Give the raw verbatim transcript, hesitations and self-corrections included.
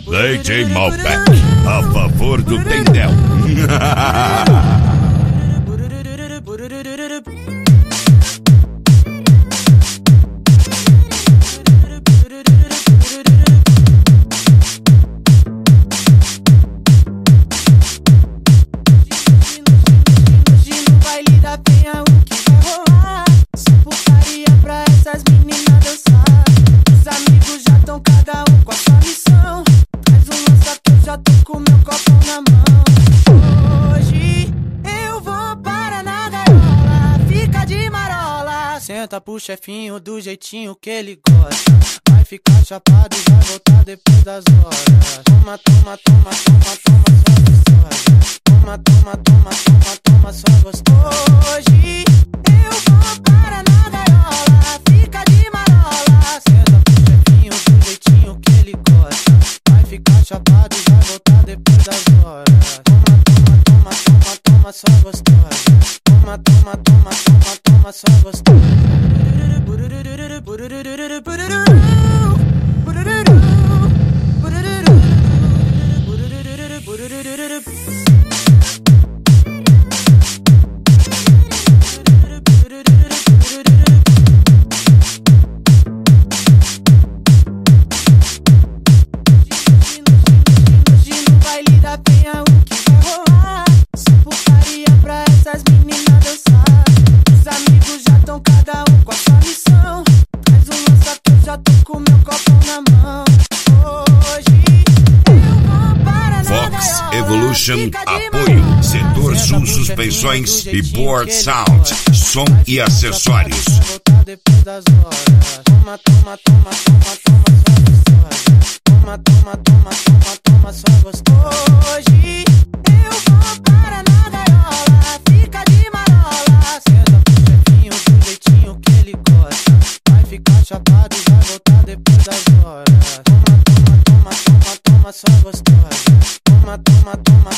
D J Malbec, a favor do Tendel. No baile da penha o que vai rolar? Só putaria pra essas meninas dançar. Os amigos já tão cada um com a sua missão. Faz um lança que eu já tô com meu copão na mão. Hoje eu vou para na gaiola, fica de marola. Senta pro chefinho do jeitinho que ele gosta. Vai ficar chapado e vai voltar depois das horas. Toma, toma, toma, toma, toma, só gostosa. Toma, toma, toma, toma, toma, só gostosa. Hoje eu vou para na gaiola, fica de marola. Senta pro chefinho do jeitinho que ele gosta. Vai ficar chapado e vai voltar depois das horas. Toma, toma, toma, toma, toma, só gostosa. Toma, toma, toma, toma, toma, só gostosa. No baile da penha o que vai rolar? Só putaria pra essas meninas dançar. Os amigos já tão cada um com a sua missão. Faz um lança que eu já tô com meu copão na mão. Hoje eu vou para na Fox gaiola, Evolution, fica de apoio, marola. Setor Senta Sul pro Suspensões chefinho do e jeitinho Board que ele Sound, gosta. som Vai e ficar acessórios. chapado e vai voltar depois das horas. Toma, toma, toma, toma, toma, só gostosa. Toma, toma, toma, toma, toma, só gostosa. Hoje eu vou para na gaiola, fica de marola. Senta pro chefinho do jeitinho que ele gosta. Vai ficar chapado e vai voltar depois das horas. Toma, toma, toma, toma, toma, só gostosa. Toma, toma, toma,